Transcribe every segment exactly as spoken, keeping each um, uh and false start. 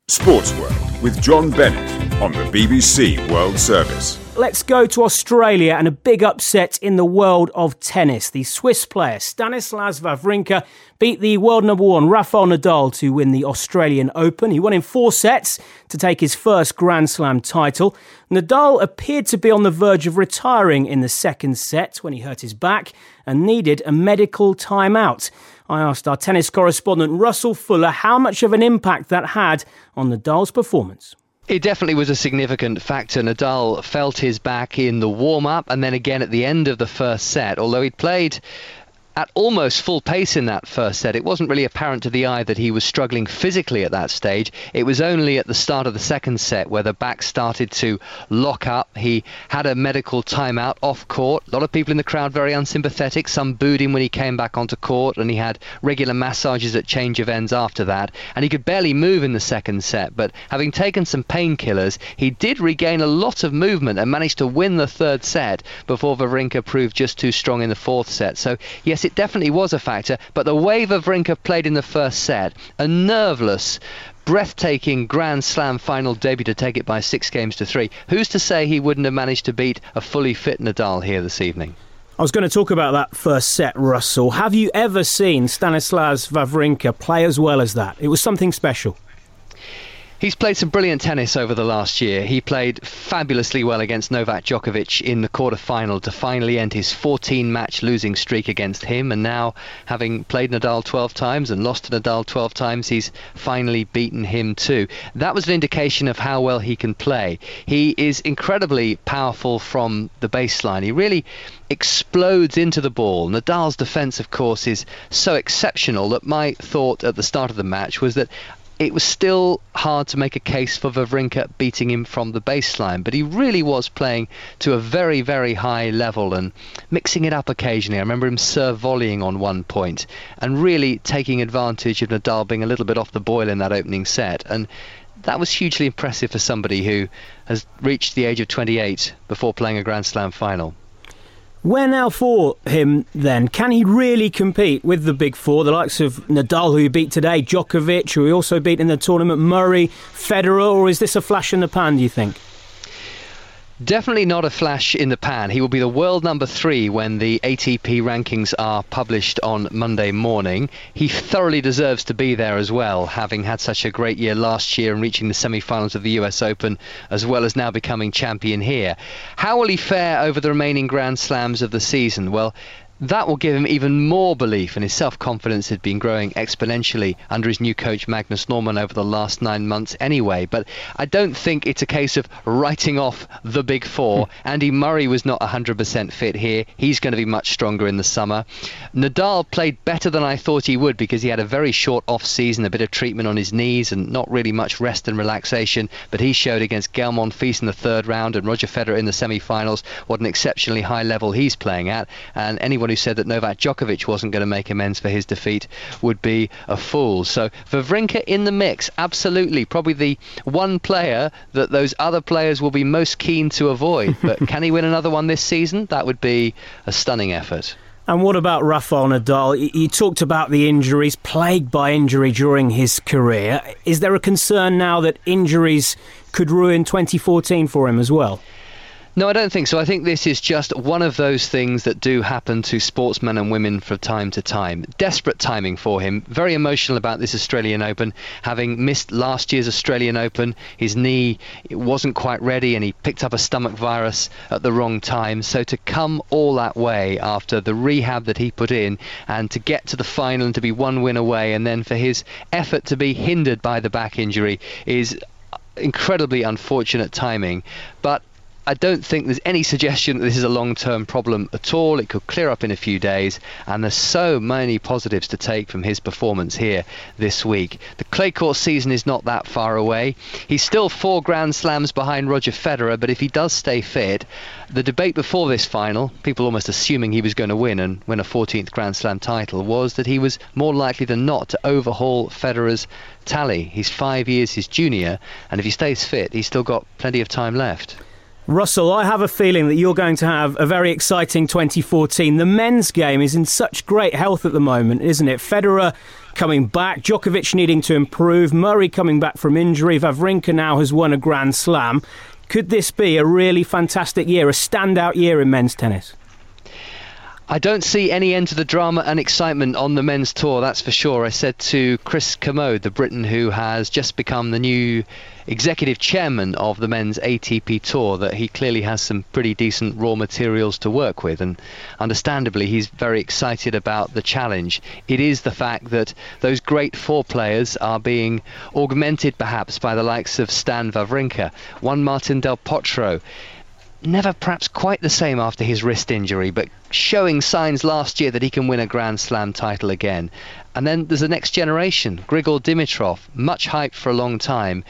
Sports World with John Bennett on the B B C World Service. Let's go to Australia and a big upset in the world of tennis. The Swiss player Stanislas Wawrinka beat the world number one Rafael Nadal to win the Australian Open. He won in four sets to take his first Grand Slam title. Nadal appeared to be on the verge of retiring in the second set when he hurt his back and needed a medical timeout. I asked our tennis correspondent Russell Fuller how much of an impact that had on Nadal's performance. It definitely was a significant factor. Nadal felt his back in the warm-up and then again at the end of the first set. Although he'd played at almost full pace in that first set, it wasn't really apparent to the eye that he was struggling physically at that stage. It was only at the start of the second set where the back started to lock up. He had a medical timeout off court. A lot of people in the crowd very unsympathetic. Some booed him when he came back onto court, and he had regular massages at change of ends after that. And he could barely move in the second set, but having taken some painkillers, he did regain a lot of movement and managed to win the third set before Wawrinka proved just too strong in the fourth set. So yes, it definitely was a factor, but the way Wawrinka played in the first set, a nerveless, breathtaking Grand Slam final debut to take it by six games to three. Who's to say he wouldn't have managed to beat a fully fit Nadal here this evening? I was going to talk about that first set, Russell. Have you ever seen Stanislas Wawrinka play as well as that? It was something special. He's played some brilliant tennis over the last year. He played fabulously well against Novak Djokovic in the quarter-final to finally end his fourteen-match losing streak against him. And now, having played Nadal twelve times and lost to Nadal twelve times, he's finally beaten him too. That was an indication of how well he can play. He is incredibly powerful from the baseline. He really explodes into the ball. Nadal's defence, of course, is so exceptional that my thought at the start of the match was that it was still hard to make a case for Wawrinka beating him from the baseline, but he really was playing to a very, very high level and mixing it up occasionally. I remember him serve volleying on one point and really taking advantage of Nadal being a little bit off the boil in that opening set. And that was hugely impressive for somebody who has reached the age of twenty-eight before playing a Grand Slam final. Where now for him, then? Can he really compete with the big four, the likes of Nadal, who he beat today, Djokovic, who he also beat in the tournament, Murray, Federer, or is this a flash in the pan, do you think? Definitely not a flash in the pan. He will be the world number three when the A T P rankings are published on Monday morning. He thoroughly deserves to be there as well, having had such a great year last year and reaching the semi-finals of the U S Open, as well as now becoming champion here. How will he fare over the remaining Grand Slams of the season? Well, that will give him even more belief, and his self-confidence had been growing exponentially under his new coach Magnus Norman over the last nine months anyway. But I don't think it's a case of writing off the big four. Hmm. Andy Murray was not one hundred percent fit here. He's going to be much stronger in the summer. Nadal played better than I thought he would because he had a very short off-season, a bit of treatment on his knees and not really much rest and relaxation. But he showed against Gael Monfils in the third round and Roger Federer in the semi-finals what an exceptionally high level he's playing at. And anyone who said that Novak Djokovic wasn't going to make amends for his defeat would be a fool. So Wawrinka in the mix, absolutely, probably the one player that those other players will be most keen to avoid. But can he win another one this season? That would be a stunning effort. And what about Rafael Nadal? You talked about the injuries, plagued by injury during his career. Is there a concern now that injuries could ruin twenty fourteen for him as well? No, I don't think so. I think this is just one of those things that do happen to sportsmen and women from time to time. Desperate timing for him. Very emotional about this Australian Open. Having missed last year's Australian Open, his knee wasn't quite ready and he picked up a stomach virus at the wrong time. So to come all that way after the rehab that he put in and to get to the final and to be one win away, and then for his effort to be hindered by the back injury is incredibly unfortunate timing. But I don't think there's any suggestion that this is a long-term problem at all. It could clear up in a few days, and there's so many positives to take from his performance here this week. The clay court season is not that far away. He's still four Grand Slams behind Roger Federer, but if he does stay fit, the debate before this final, people almost assuming he was going to win and win a fourteenth Grand Slam title, was that he was more likely than not to overhaul Federer's tally. He's five years his junior, and if he stays fit, he's still got plenty of time left. Russell, I have a feeling that you're going to have a very exciting twenty fourteen. The men's game is in such great health at the moment, isn't it? Federer coming back, Djokovic needing to improve, Murray coming back from injury, Wawrinka now has won a Grand Slam. Could this be a really fantastic year, a standout year in men's tennis? I don't see any end to the drama and excitement on the men's tour, that's for sure. I said to Chris Kermode, the Briton who has just become the new executive chairman of the men's A T P tour, that he clearly has some pretty decent raw materials to work with, and understandably he's very excited about the challenge. It is the fact that those great four players are being augmented perhaps by the likes of Stan Wawrinka, Juan Martín del Potro, never perhaps quite the same after his wrist injury, but showing signs last year that he can win a Grand Slam title again. And then there's the next generation, Grigor Dimitrov, much hyped for a long time.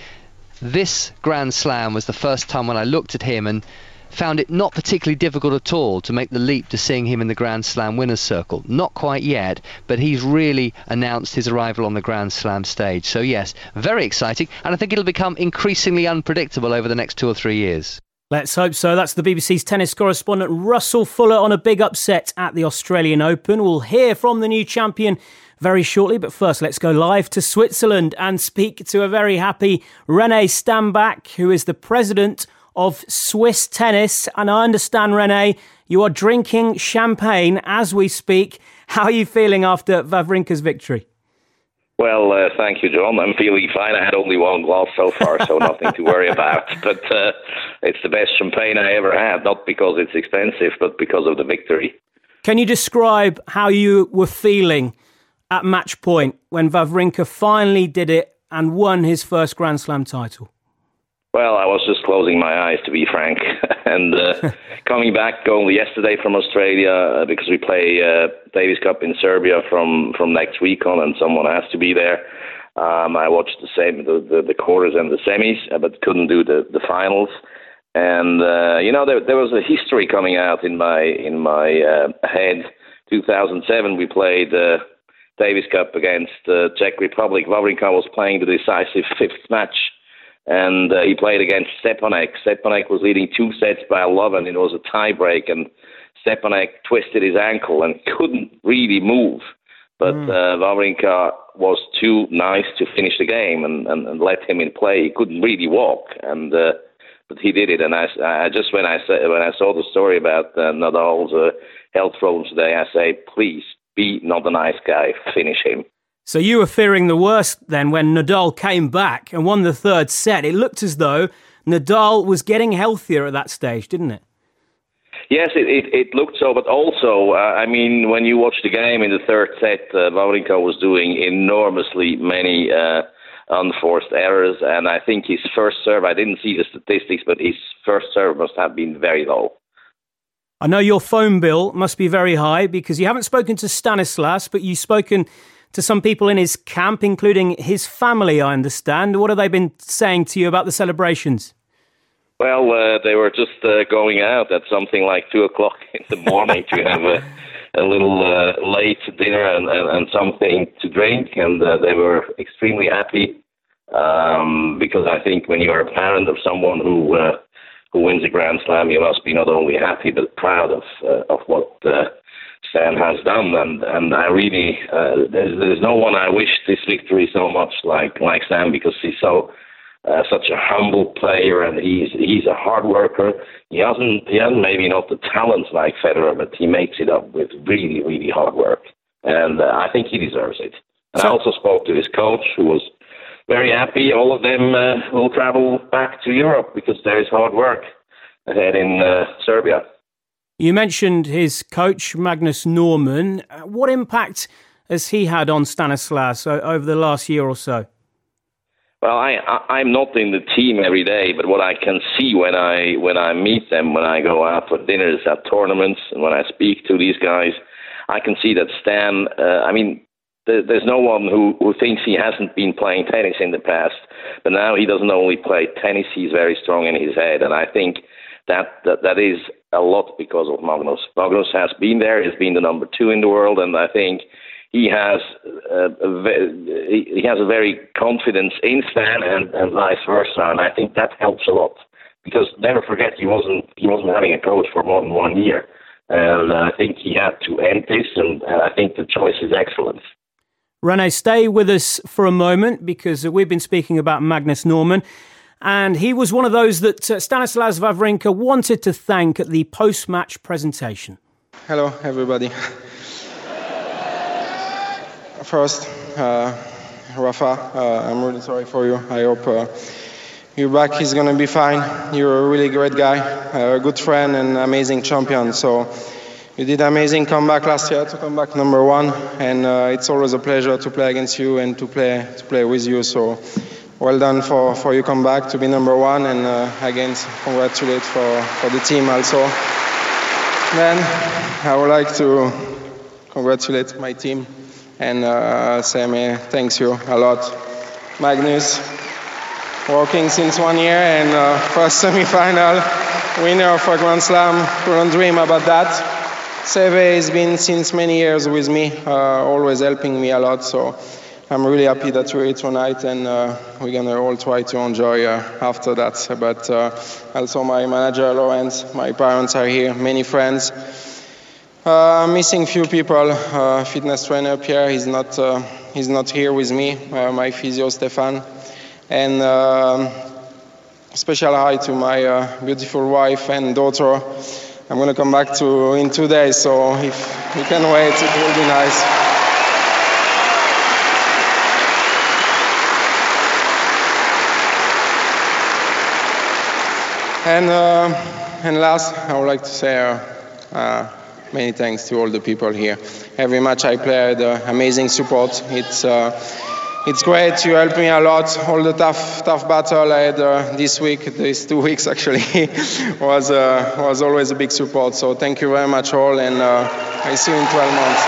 This Grand Slam was the first time when I looked at him and found it not particularly difficult at all to make the leap to seeing him in the Grand Slam winners' circle. Not quite yet, but he's really announced his arrival on the Grand Slam stage. So yes, very exciting, and I think it'll become increasingly unpredictable over the next two or three years. Let's hope so. That's the B B C's tennis correspondent Russell Fuller on a big upset at the Australian Open. We'll hear from the new champion very shortly, but first let's go live to Switzerland and speak to a very happy René Stambach, who is the president of Swiss Tennis. And I understand, René, you are drinking champagne as we speak. How are you feeling after Wawrinka's victory? Well, uh, thank you, John. I'm feeling fine. I had only one glass so far, so nothing to worry about. But uh, it's the best champagne I ever had, not because it's expensive, but because of the victory. Can you describe how you were feeling at match point when Wawrinka finally did it and won his first Grand Slam title? Well, I was just closing my eyes, to be frank. and uh, coming back only yesterday from Australia, uh, because we play uh, Davis Cup in Serbia from, from next week on, and someone has to be there. Um, I watched the same the, the, the quarters and the semis, uh, but couldn't do the, the finals. And uh, you know, there, there was a history coming out in my in my uh, head. two thousand seven, we played uh, Davis Cup against the Czech Republic. Wawrinka was playing the decisive fifth match. And uh, he played against Stepanek. Stepanek was leading two sets by eleven. It was a tie break, and Stepanek twisted his ankle and couldn't really move. But mm. uh, Wawrinka was too nice to finish the game and, and, and let him in play. He couldn't really walk, and uh, but he did it. And I, I just when I sa- when I saw the story about uh, Nadal's uh, health problems today, I say, please be not a nice guy, finish him. So you were fearing the worst then when Nadal came back and won the third set. It looked as though Nadal was getting healthier at that stage, didn't it? Yes, it, it, it looked so, but also, uh, I mean, when you watch the game in the third set, uh, Wawrinka was doing enormously many uh, unforced errors, and I think his first serve, I didn't see the statistics, but his first serve must have been very low. I know your phone bill must be very high because you haven't spoken to Stanislas, but you've spoken to some people in his camp, including his family, I understand. What have they been saying to you about the celebrations? Well, uh, they were just uh, going out at something like two o'clock in the morning to have a, a little uh, late dinner and, and, and something to drink, and uh, they were extremely happy um, because I think when you're a parent of someone who uh, who wins a Grand Slam, you must be not only happy but proud of uh, of what uh, Stan has done, and and I really uh, there's, there's no one I wish this victory so much like like Stan, because he's so uh, such a humble player, and he's he's a hard worker. He hasn't he hasn't maybe not the talent like Federer, but he makes it up with really really hard work, and uh, I think he deserves it. And so, I also spoke to his coach, who was very happy. All of them uh, will travel back to Europe because there is hard work ahead in uh, Serbia. You mentioned his coach, Magnus Norman. What impact has he had on Stanislas over the last year or so? Well, I, I, I'm not in the team every day, but what I can see when I when I meet them, when I go out for dinners at tournaments, and when I speak to these guys, I can see that Stan, uh, I mean, th- there's no one who, who thinks he hasn't been playing tennis in the past, but now he doesn't only play tennis, he's very strong in his head, and I think that that, that is a lot because of Magnus. Magnus has been there, he's been the number two in the world, and I think he has uh, a ve- he has a very confidence in Stan and, and vice versa, and I think that helps a lot. Because never forget, he wasn't he wasn't having a coach for more than one year, and I think he had to end this, and, and I think the choice is excellent. Rene, stay with us for a moment because we've been speaking about Magnus Norman, and he was one of those that uh, Stanislas Wawrinka wanted to thank at the post-match presentation. Hello, everybody. First, uh, Rafa, uh, I'm really sorry for you. I hope uh, your back is going to be fine. You're a really great guy, a good friend and amazing champion. So you did an amazing comeback last year to come back number one, and uh, it's always a pleasure to play against you and to play to play with you. So well done for, for your comeback to be number one, and uh, again, congratulate for, for the team also. Then I would like to congratulate my team and uh, say me thanks you a lot. Magnus, working since one year and uh, first semi-final, winner of a Grand Slam, couldn't dream about that. Seve has been since many years with me, uh, always helping me a lot, so I'm really happy that we're here tonight, and uh, we're gonna all try to enjoy uh, after that. But uh, also my manager Lawrence, my parents are here, many friends. Uh, I'm missing few people. Uh, fitness trainer Pierre, he's not uh, he's not here with me. Uh, my physio Stefan, and uh, special hi to my uh, beautiful wife and daughter. I'm going to come back to in two days, so if you can wait, it will be nice. And uh, and last, I would like to say uh, uh, many thanks to all the people here. Every match I played, uh, amazing support. It's uh, It's great. You helped me a lot. All the tough, tough battle I had uh, this week, these two weeks actually, was uh, was always a big support. So thank you very much all, and uh, I see you in twelve months.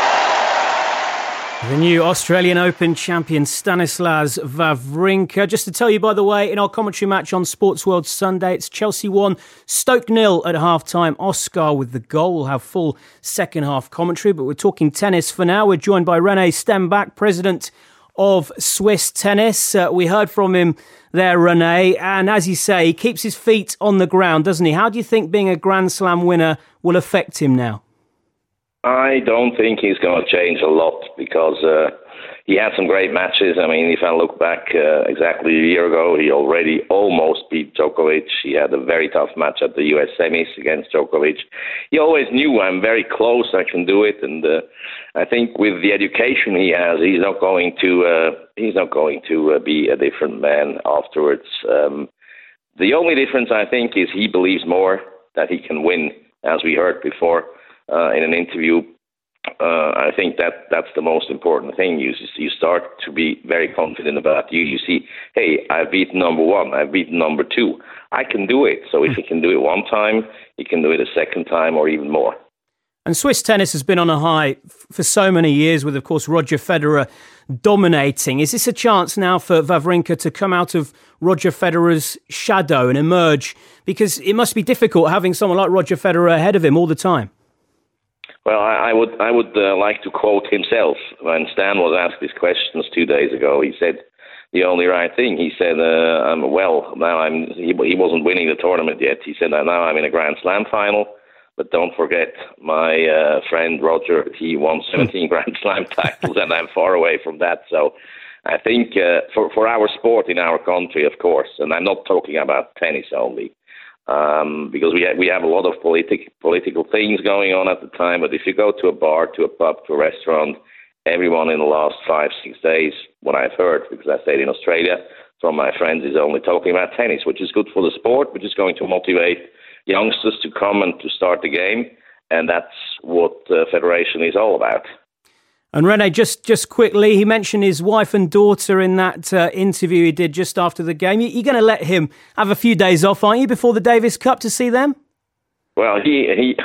The new Australian Open champion Stanislas Wawrinka. Just to tell you, by the way, in our commentary match on Sports World Sunday, it's Chelsea one, Stoke nil at half-time. Oscar with the goal. We'll have full second half commentary, but we're talking tennis for now. We're joined by René Stenbäck, president of Swiss Tennis. Uh, we heard from him there, René, and as you say, he keeps his feet on the ground, doesn't he? How do you think being a Grand Slam winner will affect him now? I don't think he's going to change a lot because uh, he had some great matches. I mean, if I look back uh, exactly a year ago, he already almost beat Djokovic. He had a very tough match at the U S semis against Djokovic. He always knew I'm very close, I can do it, and uh, I think with the education he has, he's not going to uh, he's not going to uh, be a different man afterwards. Um, the only difference, I think, is he believes more that he can win, as we heard before uh, in an interview. Uh, I think that that's the most important thing. You you start to be very confident about you. You see, hey, I've beaten number one. I've beaten number two. I can do it. So if he can do it one time, he can do it a second time or even more. And Swiss tennis has been on a high for so many years with, of course, Roger Federer dominating. Is this a chance now for Wawrinka to come out of Roger Federer's shadow and emerge? Because it must be difficult having someone like Roger Federer ahead of him all the time. Well, I, I would I would uh, like to quote himself. When Stan was asked these questions two days ago, he said the only right thing. He said, uh, um, well, now I'm, he, he wasn't winning the tournament yet. He said, now I'm in a Grand Slam final. But don't forget, my uh, friend Roger, he won seventeen Grand Slam titles, and I'm far away from that. So I think uh, for, for our sport in our country, of course, and I'm not talking about tennis only, um, because we have, we have a lot of politic, political things going on at the time. But if you go to a bar, to a pub, to a restaurant, everyone in the last five, six days, what I've heard, because I stayed in Australia, from my friends is only talking about tennis, which is good for the sport, which is going to motivate youngsters to come and to start the game, and that's what the Federation is all about. And René, just, just quickly, he mentioned his wife and daughter in that uh, interview he did just after the game. You're going to let him have a few days off, aren't you, before the Davis Cup to see them? Well, he he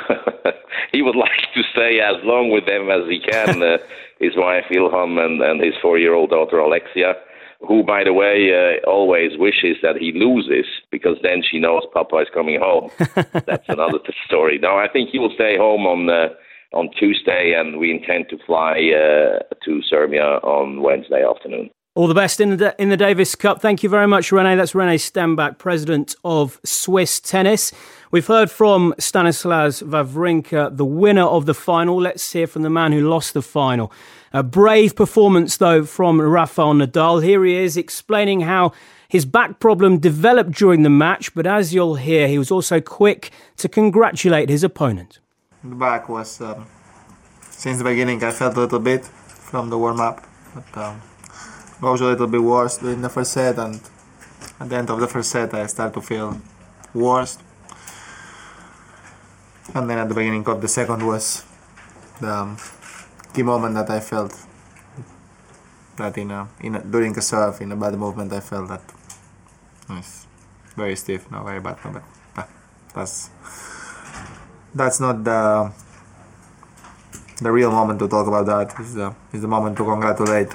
he would like to stay as long with them as he can, uh, his wife Ilham and, and his four-year-old daughter Alexia, who, by the way, uh, always wishes that he loses, because then she knows Papa is coming home. That's another story. No, I think he will stay home on uh, on Tuesday, and we intend to fly uh, to Serbia on Wednesday afternoon. All the best in the in the Davis Cup. Thank you very much, René. That's René Stenbäck, president of Swiss Tennis. We've heard from Stanislas Wawrinka, the winner of the final. Let's hear from the man who lost the final. A brave performance, though, from Rafael Nadal. Here he is explaining how his back problem developed during the match, but as you'll hear, he was also quick to congratulate his opponent. The back was, um, since the beginning, I felt a little bit from the warm-up, but um, goes a little bit worse in the first set, and at the end of the first set I start to feel worse. And then at the beginning of the second was the um, key moment that I felt that in a, in a, during a serve, in a bad movement, I felt that it's very stiff, no, very bad, no, but uh, that's that's not the the real moment to talk about that. It's the, it's the moment to congratulate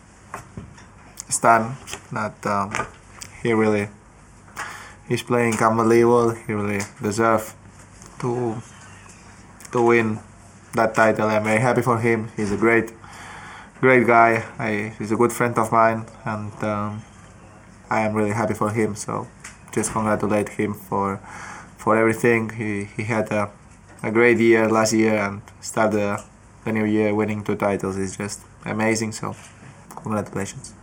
Stan, that um, he really he's playing unbelievable. He really deserves to to win that title. I'm very happy for him. He's a great great guy. I, he's a good friend of mine, and um, I am really happy for him. So just congratulate him for for everything. He he had a, a great year last year, and start the, the new year winning two titles is just amazing. So congratulations.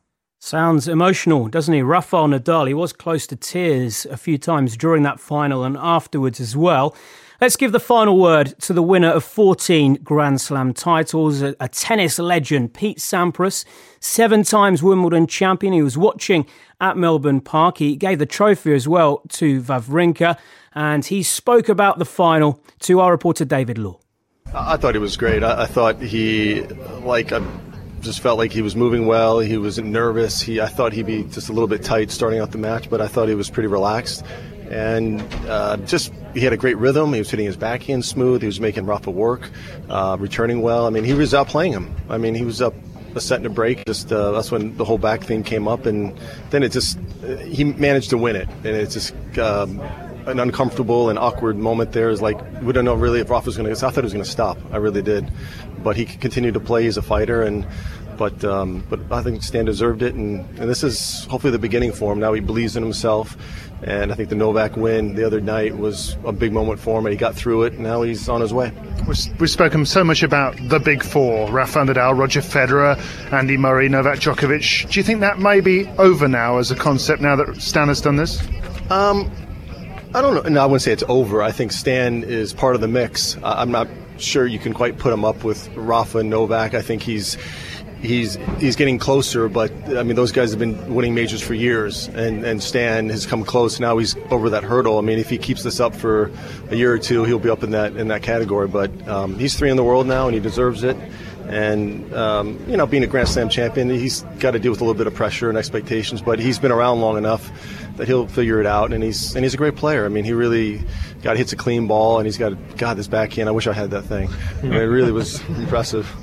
Sounds emotional, doesn't he? Rafael Nadal, he was close to tears a few times during that final and afterwards as well. Let's give the final word to the winner of fourteen Grand Slam titles, a, a tennis legend, Pete Sampras, seven times Wimbledon champion. He was watching at Melbourne Park. He gave the trophy as well to Wawrinka, and he spoke about the final to our reporter David Law. I thought he was great. I, I thought he, like, I just felt like he was moving well. He was nervous. He, I thought he'd be just a little bit tight starting out the match, but I thought he was pretty relaxed. And uh, just he had a great rhythm. He was hitting his backhand smooth. He was making Rafa work, uh, returning well. I mean, he was outplaying him. I mean, he was up a set and a break. Just uh, that's when the whole back thing came up, and then it just uh, he managed to win it. And it's just um, an uncomfortable and awkward moment there. Is like we don't know really if Rafa was going to. I thought he was going to stop. I really did, but he continued to play. He's a fighter, and but um, but I think Stan deserved it, and, and this is hopefully the beginning for him. Now he believes in himself. And I think the Novak win the other night was a big moment for him, and he got through it, and now he's on his way. We've spoken so much about the big four, Rafael Nadal, Roger Federer, Andy Murray, Novak Djokovic. Do you think that may be over now as a concept now that Stan has done this? Um, I don't know. No, I wouldn't say it's over. I think Stan is part of the mix. I'm not sure you can quite put him up with Rafa and Novak. I think he's... He's he's getting closer, but I mean those guys have been winning majors for years, and, and Stan has come close. Now he's over that hurdle. I mean, if he keeps this up for a year or two, he'll be up in that in that category. But um, he's three in the world now, and he deserves it. And um, you know, being a Grand Slam champion, he's got to deal with a little bit of pressure and expectations. But he's been around long enough that he'll figure it out. And he's and he's a great player. I mean, he really got hits a clean ball, and he's got God this backhand. I wish I had that thing. I mean, it really was impressive.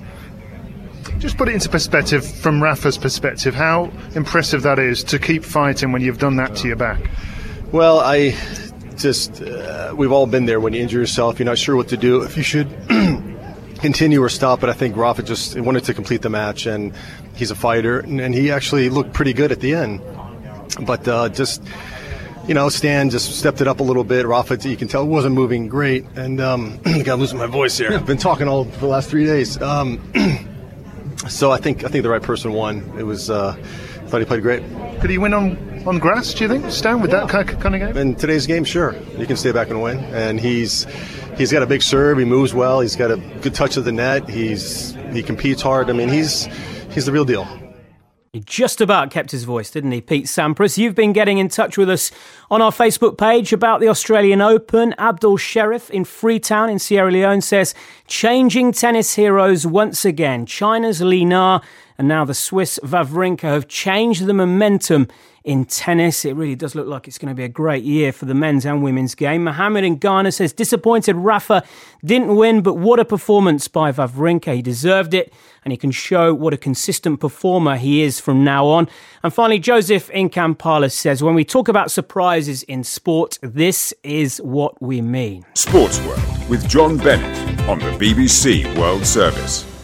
Just put it into perspective from Rafa's perspective, how impressive that is to keep fighting when you've done that to your back. Well, I just, uh, we've all been there when you injure yourself. You're not sure what to do, if you should continue or stop. But I think Rafa just wanted to complete the match, and he's a fighter, and, and he actually looked pretty good at the end. But uh, just, you know, Stan just stepped it up a little bit. Rafa, you can tell, wasn't moving great. And um, I think I'm losing my voice here. I've been talking all for the last three days. Um So I think I think the right person won. It was uh, I thought he played great. Could he win on, on grass, do you think, Stan, with yeah. that kind of game? In today's game, sure. You can stay back and win. And he's he's got a big serve. He moves well. He's got a good touch of the net. He's he competes hard. I mean, he's he's the real deal. He just about kept his voice, didn't he, Pete Sampras? You've been getting in touch with us on our Facebook page about the Australian Open. Abdul Sherif in Freetown in Sierra Leone says, changing tennis heroes once again. China's Li Na and now the Swiss Wawrinka have changed the momentum in tennis. It really does look like it's going to be a great year for the men's and women's game. Mohammed in Ghana says, disappointed Rafa didn't win, but what a performance by Wawrinka. He deserved it, and he can show what a consistent performer he is from now on. And finally, Joseph in Kampala says, when we talk about surprises in sport, this is what we mean. Sports World with John Bennett on the B B C World Service.